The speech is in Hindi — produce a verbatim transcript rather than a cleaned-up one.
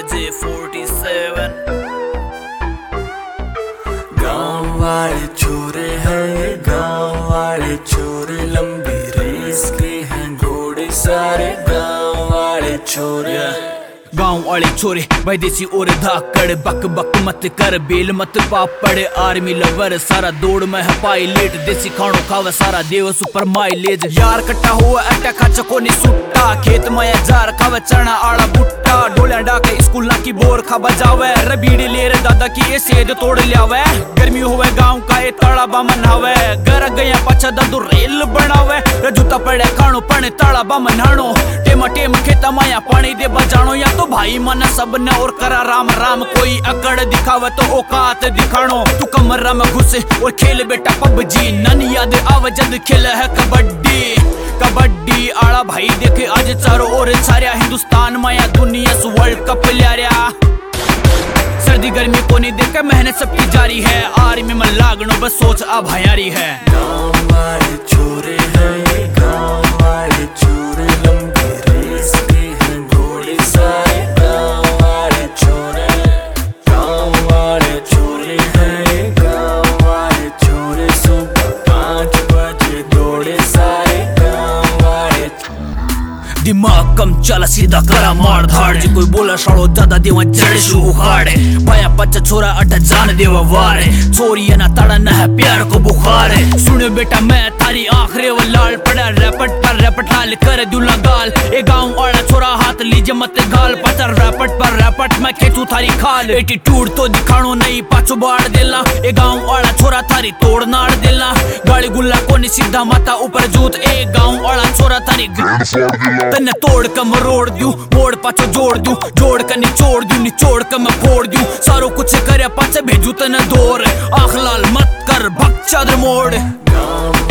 जे फोर्टी सेवन। गाँव वाले छोरे हैं, गाँव वाले छोरे, लंबी रेस के हैं घोड़े सारे गाँव वाले छोरे। गाँव वाले छोरे भाई देसी और धाकड़, बक बक मत कर, बेल मत पापड़, आर्मी लवर सारा दौड़ में है पायलट, देसी खानो खावे सारा देव सुपर माइलेज। यार कट्टा हुआ अट्टा खाचा कोनी सुट्टा, खेत में जार खावे चना आड़ा बुट्टा, डोलिया डाके स्कूल ना की बोर खा बजावे, रबीड़ी ले रे दादा की ये सेज तोड़ लियावे। गर्मी हुए गाँव का ये ताड़ा बामन हावे, घर गया पछा दादू रेल बनावे, जूता पड़े खानो पड़े ताड़ा बामन हानो, टेमा टेम खेता माया पानी दे बजानो, या तो भाई मन सब ने और करा राम राम, कोई अकड़ दिखावे तो औकात दिखानो। तू कमरा में घुसे और खेल बेटा पबजी, नन याद आवे जद खेले है कबड्डी। कबड्डी आड़ा भाई देखे आज चारों ओर छारिया, हिंदुस्तान माया दुनिया से वर्ल्ड कप ल्यारिया। सर्दी गर्मी को नहीं देखे मेहनत सबकी जारी है, आर्मी में लागनो बस सोच अब हयारी है। गाँव वाले छोरे हैं, गाँव वाले छोरे, लंबी रेस के हैं घोड़े सारे गाँव वाले छोरे। गाँव वाले छोरे हैं, गाँव वाले छोरे, सुबह पाँच बजे दौड़े सारे गाँव वाले। दिमाग कम चला सीधा करा मार धाड़, जी कोई बोला शाड़ो दादा देवा जड़ शू उखाड़े, पाया पच्चा छोरा अट्ठा जान देवा वारे, छोरी है ना ताड़ा न है प्यार को बुखार है। सुने बेटा मैं थारी आखरे वो लाल पड़ा, रैपट पर रैपट लाल कर दूल्हा गाल, ए गाँव वाला छोरा हाथ लीजे मत गाल, पत्थर रैपट पर रैपट मैं खेचू थारी खाल, एटीट्यूड तो दिखानो नहीं पाछो बाढ़ देला, ए गाँव वाला छोरा थारी तोड़ नाड़ देला, गाड़ी गुल्ला को नहीं सीधा माता ऊपर जूत, ए गाँव वाला छोरा थारी तन्ने तोड़ कर मरोड़ दूं, मोड़ पाछो जोड़ दूं, जोड़ कर निचोड़ दूं, निचोड़ कर मैं फोड़ दूं, सारो कुछ करे पाछे भेजू तने दौर, आँख लाल मत कर भग चादर मोड़। गाँव